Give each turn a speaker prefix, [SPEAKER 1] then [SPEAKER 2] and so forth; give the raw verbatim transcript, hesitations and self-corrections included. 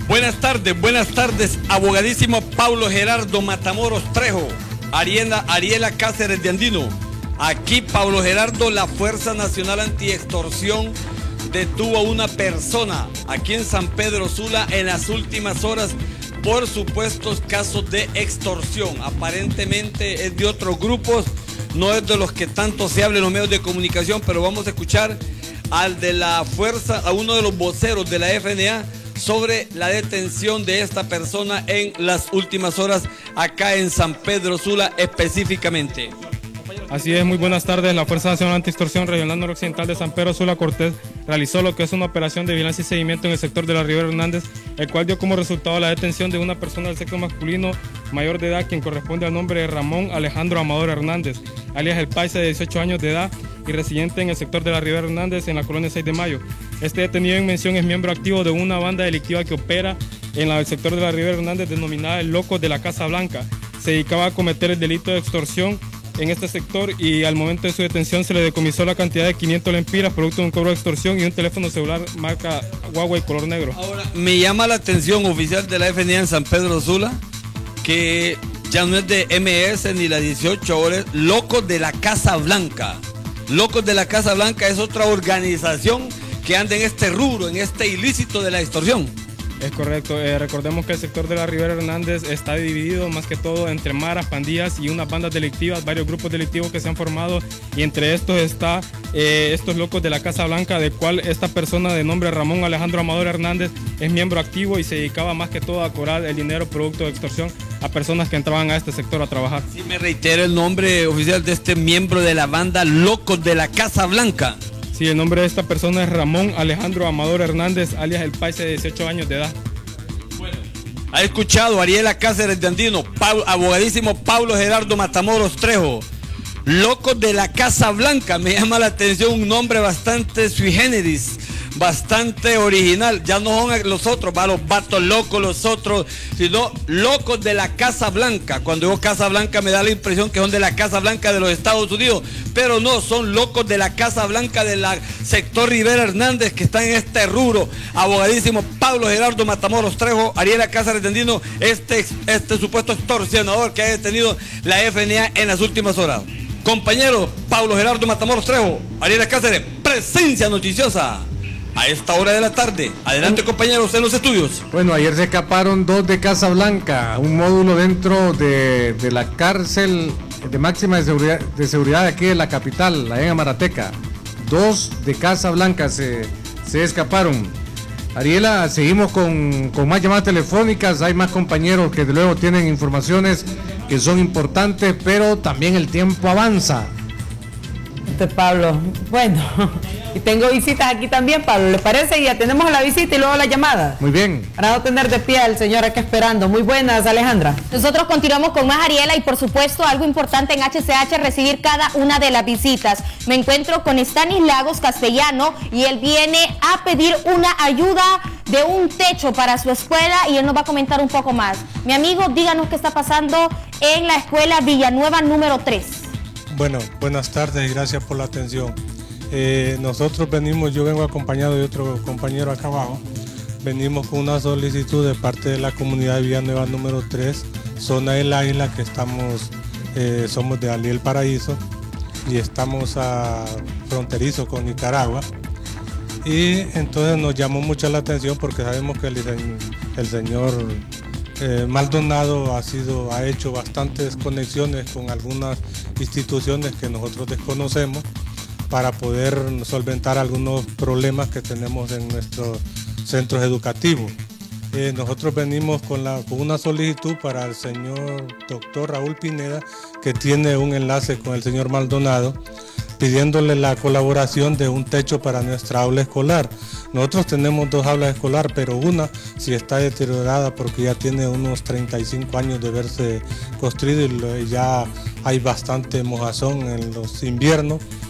[SPEAKER 1] Buenas tardes, buenas tardes, abogadísimo Paulo Gerardo Matamoros Trejo, Ariela, Ariela Cáceres de Andino. Aquí Paulo Gerardo, la Fuerza Nacional Antiextorsión detuvo a una persona aquí en San Pedro Sula en las últimas horas por supuestos casos de extorsión. Aparentemente es de otros grupos, no es de los que tanto se habla en los medios de comunicación, pero vamos a escuchar al de la fuerza, a uno de los voceros de la F N A sobre la detención de esta persona en las últimas horas acá en San Pedro Sula específicamente.
[SPEAKER 2] Así es, muy buenas tardes. La Fuerza Nacional Antiextorsión Regional Noroccidental de San Pedro Sula Cortés realizó lo que es una operación de vigilancia y seguimiento en el sector de la Ribera Hernández, el cual dio como resultado la detención de una persona del sexo masculino mayor de edad, quien corresponde al nombre de Ramón Alejandro Amador Hernández, alias El Paisa, de dieciocho años de edad y residente en el sector de la Ribera Hernández en la colonia seis de mayo. Este detenido en mención es miembro activo de una banda delictiva que opera en el sector de la Ribera Hernández denominada El Locos de la Casa Blanca. Se dedicaba a cometer el delito de extorsión en este sector y al momento de su detención se le decomisó la cantidad de quinientas lempiras, producto de un cobro de extorsión, y un teléfono celular marca Huawei color negro.
[SPEAKER 1] Ahora, me llama la atención, oficial de la F N A en San Pedro Sula, que ya no es de M S ni la dieciocho, ahora es Locos de la Casa Blanca. Locos de la Casa Blanca es otra organización que anda en este rubro, en este ilícito de la extorsión.
[SPEAKER 2] Es correcto, eh, recordemos que el sector de la Ribera Hernández está dividido más que todo entre maras, pandillas y unas bandas delictivas, varios grupos delictivos que se han formado, y entre estos está eh, estos Locos de la Casa Blanca, de cual esta persona de nombre Ramón Alejandro Amador Hernández es miembro activo y se dedicaba más que todo a cobrar el dinero producto de extorsión a personas que entraban a este sector a trabajar.
[SPEAKER 1] Si me reitero el nombre oficial de este miembro de la banda Locos de la Casa Blanca.
[SPEAKER 2] Sí, el nombre de esta persona es Ramón Alejandro Amador Hernández, alias El Paisa, de dieciocho años de edad.
[SPEAKER 1] Bueno, ha escuchado Ariela Cáceres de Andino, Pau, abogadísimo Paulo Gerardo Matamoros Trejo. Locos de la Casa Blanca, me llama la atención, un nombre bastante sui generis, bastante original. Ya no son los otros, va, los vatos locos, los otros, sino Locos de la Casa Blanca. Cuando digo Casa Blanca me da la impresión que son de la Casa Blanca de los Estados Unidos, pero no, son Locos de la Casa Blanca del sector Ribera Hernández, que están en este rubro. Abogadísimo Pablo Gerardo Matamoros Trejo, Ariela Cáceres de Andino, este, este supuesto extorsionador que ha detenido la F N A en las últimas horas. Compañero Pablo Gerardo Matamoros Trejo, Ariela Cáceres, presencia noticiosa a esta hora de la tarde. Adelante, compañeros, en los estudios.
[SPEAKER 3] Bueno, ayer se escaparon dos de Casa Blanca, un módulo dentro de, de la cárcel de máxima de seguridad, de seguridad de aquí de la capital, la en Amarateca. Dos de Casa Blanca se, se escaparon. Ariela, seguimos con, con más llamadas telefónicas. Hay más compañeros que de luego tienen informaciones que son importantes, pero también el tiempo avanza.
[SPEAKER 4] Este Pablo, bueno, y tengo visitas aquí también, Pablo, ¿le parece? Y atendemos a la visita y luego la llamada.
[SPEAKER 3] Muy bien.
[SPEAKER 4] Para no tener de pie al señor aquí esperando. Muy buenas, Alejandra.
[SPEAKER 5] Nosotros continuamos con más, Ariela, y por supuesto algo importante en H C H, recibir cada una de las visitas. Me encuentro con Stanis Lagos Castellano y él viene a pedir una ayuda de un techo para su escuela y él nos va a comentar un poco más. Mi amigo, díganos qué está pasando en la escuela Villanueva número tres.
[SPEAKER 6] Bueno, buenas tardes y gracias por la atención. Eh, nosotros venimos, yo vengo acompañado de otro compañero acá abajo, venimos con una solicitud de parte de la comunidad de Villanueva número tres, zona del Águila, que estamos, eh, somos de Aliel Paraíso y estamos a fronterizo con Nicaragua. Y entonces nos llamó mucho la atención porque sabemos que el, el señor eh, Maldonado ha, sido, ha hecho bastantes conexiones con algunas instituciones que nosotros desconocemos para poder solventar algunos problemas que tenemos en nuestros centros educativos. Eh, nosotros venimos con, la, con una solicitud para el señor doctor Raúl Pineda, que tiene un enlace con el señor Maldonado, pidiéndole la colaboración de un techo para nuestra aula escolar. Nosotros tenemos dos aulas escolares, pero una sí está deteriorada porque ya tiene unos treinta y cinco años de haberse construido y ya hay bastante mojazón en los inviernos.